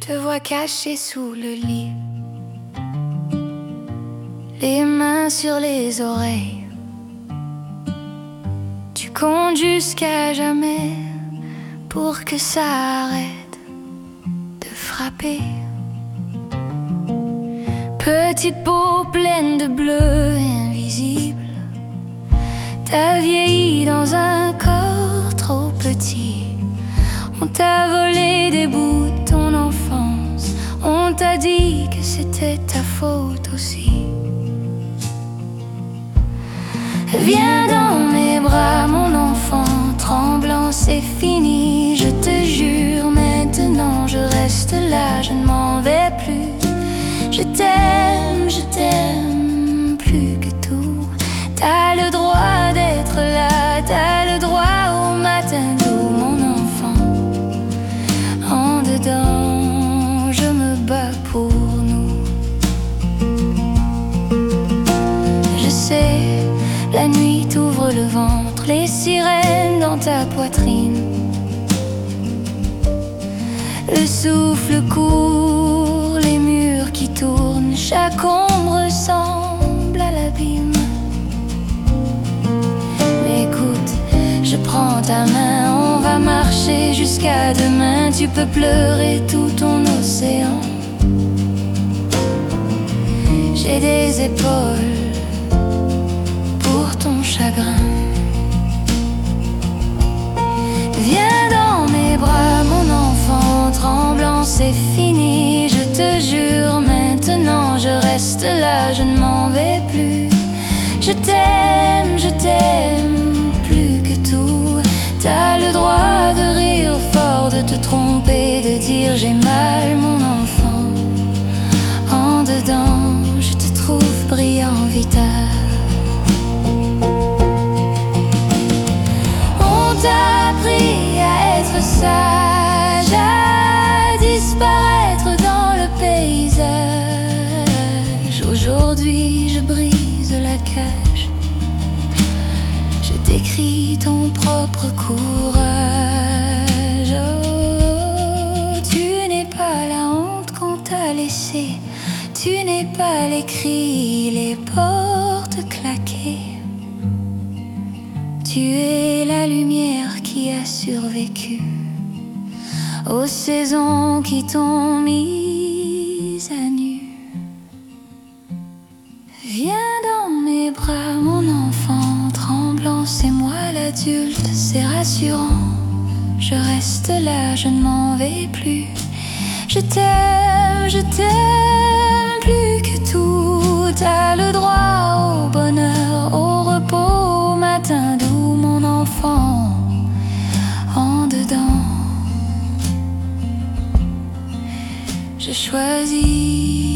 te vois caché sous le lit, les mains sur les oreilles. Tu comptes jusqu'à jamais pour que ça arrête de frapper. Petite peau pleine de bleu invisible, t'as vieilli dans un corps trop petit. On t'a volé des bouts de ton enfance, on t'a dit que c'était ta faute aussi. Viens dans mes bras mon enfant tremblant, c'est fini, je te jure. Maintenant je reste là, je ne m'en vais plus. Je t'aime plus que tout. T'as le droit d'être là, t'as le droit au matin doux mon enfant. En dedans je me bats pour nous. Je sais, la nuit t'ouvre le ventre, les sirènes dans ta poitrine. Le souffle court, les murs qui tournent, chaque ombre ressemble à l'abîme. Mais écoute, je prends ta main, on va marcher jusqu'à demain. Tu peux pleurer tout ton océan. J'ai des épaules pour ton chagrin. Viens dans mes bras mon enfant tremblant, c'est fini, je te jure. Maintenant je reste là, je ne m'en vais plus. Je t'aime plus que tout. T'as le droit de rire fort, de te tromper, de dire j'ai mal mon enfant. En dedans je te trouve brillant, vital. On t'a appris à être sage, à disparaître dans le paysage. Aujourd'hui je brise la cage, je t'écris ton propre courage. Oh, tu n'es pas la honte qu'on t'a laissée, tu n'es pas les cris, les portes claquées. Tu es la lumière qui a survécu aux saisons qui t'ont mise à nu. Viens dans mes bras mon enfant tremblant, c'est moi l'adulte, c'est rassurant. Je reste là, je ne m'en vais plus. Je t'aime plus que tout. T'as le droit au bonheur, au repos, au matin doux mon enfant. En dedans je choisis